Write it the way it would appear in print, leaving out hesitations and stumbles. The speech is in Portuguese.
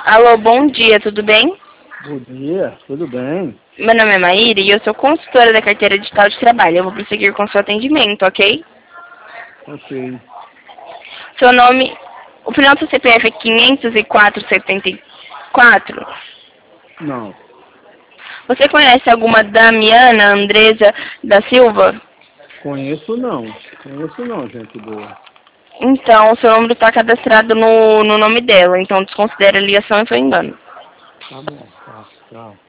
Alô, bom dia, tudo bem? Bom dia, tudo bem? Meu nome é Maíra e eu sou consultora da carteira digital de trabalho. Eu vou prosseguir com seu atendimento, ok? Ok. Seu nome... O final do seu CPF é 504-74. Não, Você conhece alguma Damiana Andresa da Silva? conheço não. Conheço não, gente boa. Então, o seu número está cadastrado no nome dela. Então, desconsidera a ligação e foi engano. Tá bom, tá, tchau.